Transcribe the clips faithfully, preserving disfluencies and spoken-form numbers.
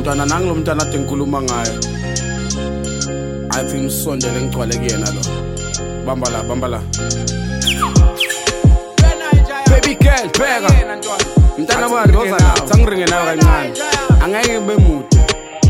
mntwana nangilo mntwana ade ngikhuluma ngayo athi ngisondele ngigcwale kuyena lo bamba la bamba la baby girl bheka mntana wami roza la sangiringe nayo kancane angeke kube mude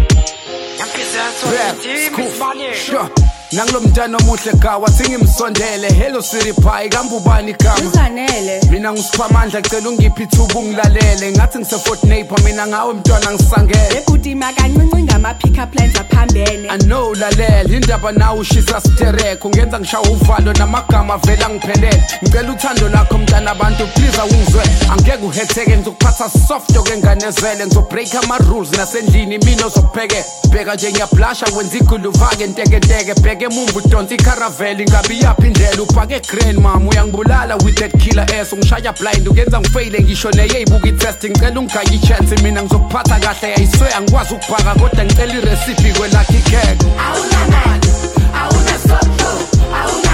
sure nangilo mntana omuhle gawa singimsondele hello Siri Pie kambubani igama Uzanele mina ngusiphamandla ngicela ungiphi ithuba ungilalele ngathi ngise Fort Neighbor mina ngawe mntwana ngisangele ebhuti makancinci ngama pick up lines aphambene I know lalela indaba nawo ushisa stereko ngenza ngishawa uvalo namagama vela ngiphelele ngicela uthando lakho mntana abantu please awungizwe angeke uhetheke ngizokuphatha soft okenganezele ngizobreak ama rules nasendlini mina ozopheke bheka nje ngiyablasha wenza iguluvake nteketeke bheka emumbu donsi icaravelle ngabe yaphi indlela uphake grand mama uyangibulala with that killer ass ungishaya blind ungenza ngifaile ngisho neyeyibuka itesting ngicela ungayi ichance mina ngizokuphatha kahle ayiswe angikwazi ukuphaka kodwa ngicela irecipe kwelakhi cake awuna mali awuna sotho awuna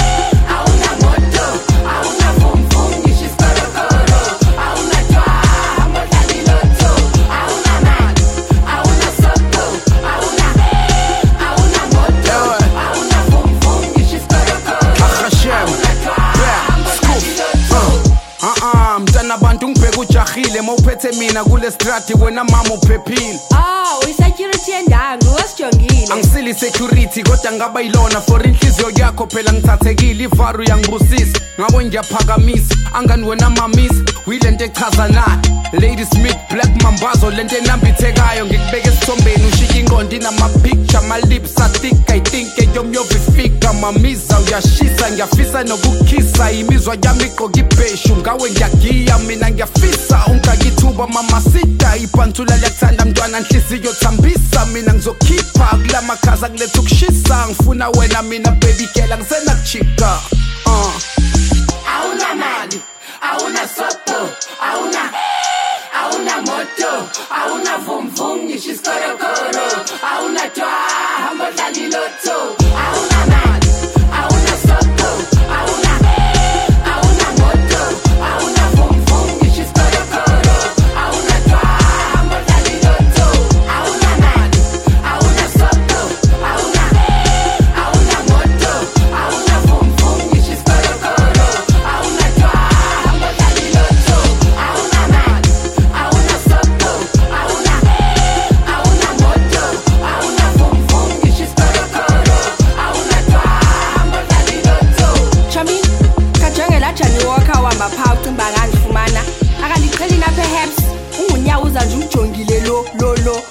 awuna moto awuna vum vum ngisho isikorokoro awuna twa modlali lotho awuna mali awuna sotho awuna awuna moto awuna vum vum ngisho isikorokoro Hashem yeah scoop uh uh mntana abantu ngibheka ujahile mawuphethe mina kule strati wena mama uphephile oh isecurity endangu wasijongile angisili security kodwa ngaba yilona for inhliziyo yakho phela ngithathekile ivaru yangibusisa ngabo ngiyaphakamisa angani wena mamisa uyilento echaza na Lady Smith Black Mambazo lento enambithekayo ngikubeka esithombeni ushika inqondo inama picture my lips I think I think eyomyovifika mamiza uyashisa ngiyafisa nokukhisa imizwa yami iqoka ibheshu ngawe ngiyagiya mina ngiyafisa ungakithuba mama sita ipanthula liyakuthanda mntwana nhliziyo thambisa mina ngizokhipha kulama khaza kuletha ukushisa ngifuna wena mina baby girl angisena kuchika uh awuna mali awuna soto awuna awuna moto awuna vum vum ngisho isikorokoro awuna twa modlali lotho awuna mali awuna soto awuna awuna moto awuna vum vum ngisho isikorokoro awuna twa modlali lotho awuna mali awuna soto awuna awuna moto awuna vum vum ngisho isikorokoro awuna twa modlali lotho awuna mali awuna soto awuna awuna moto awuna vum vum ngisho isikorokoro awuna twa modlali lotho chami kajongela jani walker wamapha ucimba ngangifumana akandiqheli na perhaps ungunyawuza nje ujongile lo lo lo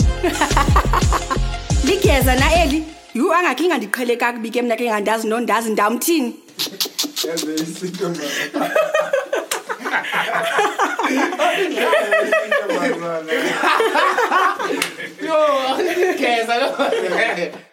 ligeza na eli yu angakinga ndiqhele kakubi ke mina ke ngandazi nondazi ndamthini yaze isinto manje yo ngiyeza lo